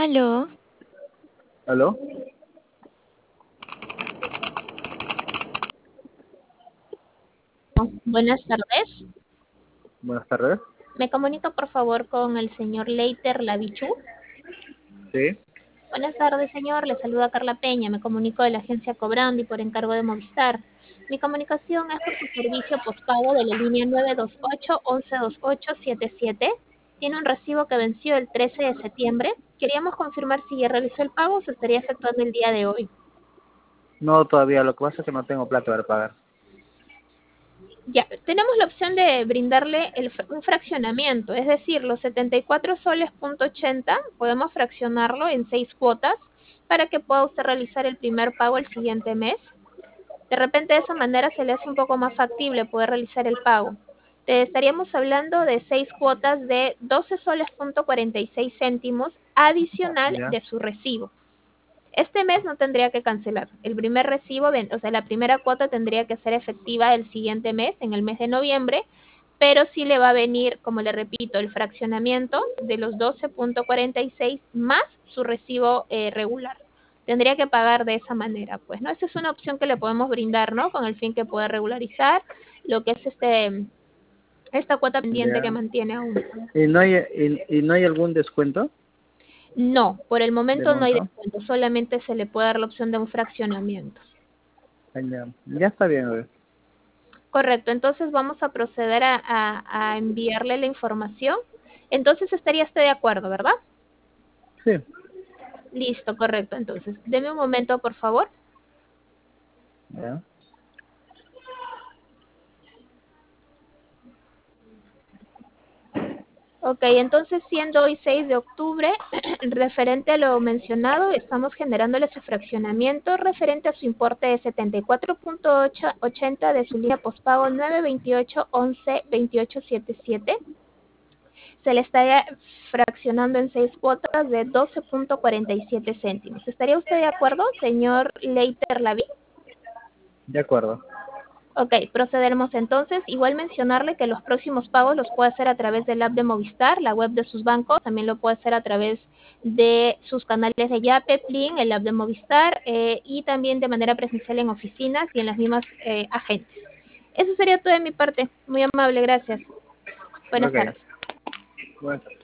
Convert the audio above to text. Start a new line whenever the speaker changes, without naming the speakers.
Aló,
¿Aló?
Buenas tardes.
Buenas tardes.
Me comunico por favor con el señor Leiter Lavichu.
Sí.
Buenas tardes, señor. Le saluda Carla Peña. Me comunico de la agencia Cobrandi por encargo de Movistar. Mi comunicación es por su servicio postpago de la línea 928-112877. Tiene un recibo que venció el 13 de septiembre. Queríamos confirmar si ya realizó el pago o se estaría efectuando el día de hoy.
No, todavía. Lo que pasa es que no tengo plata para pagar.
Ya, tenemos la opción de brindarle un fraccionamiento, es decir, los 74 soles punto 80 podemos fraccionarlo en 6 cuotas para que pueda usted realizar el primer pago el siguiente mes. De repente de esa manera se le hace un poco más factible poder realizar el pago. Te estaríamos hablando de 6 cuotas de 12 soles punto 46 céntimos adicional
¿Ya?
de su recibo. Este mes no tendría que cancelar. El primer recibo, o sea, la primera cuota tendría que ser efectiva el siguiente mes, en el mes de noviembre, pero sí le va a venir, como le repito, el fraccionamiento de los 12.46 más su recibo regular. Tendría que pagar de esa manera, pues, ¿no? Esa es una opción que le podemos brindar, ¿no? Con el fin que pueda regularizar lo que es esta cuota pendiente que
¿Ya?
mantiene aún.
¿Y no hay algún descuento
No, por el
de
momento no hay
monto?
descuento, solamente se le puede dar la opción de un fraccionamiento.
Ya, ya está bien, güey.
Correcto, entonces vamos a proceder a enviarle la información. Entonces estaría usted de acuerdo, ¿verdad?
Sí.
Listo, correcto. Entonces, deme un momento, por favor.
Ya.
Ok, entonces siendo hoy 6 de octubre, referente a lo mencionado, estamos generándole su fraccionamiento referente a su importe de 74.80 de su línea postpago 928-11-2877. Se le está fraccionando en 6 cuotas de 12.47 céntimos. ¿Estaría usted de acuerdo, señor Leiter Laví?
De acuerdo.
Ok, procederemos entonces. Igual mencionarle que los próximos pagos los puede hacer a través del app de Movistar, la web de sus bancos. También lo puede hacer a través de sus canales de Yape, Plin, el app de Movistar y también de manera presencial en oficinas y en las mismas agentes. Eso sería todo de mi parte. Muy amable, gracias. Buenas
Ok.
tardes.
Bueno.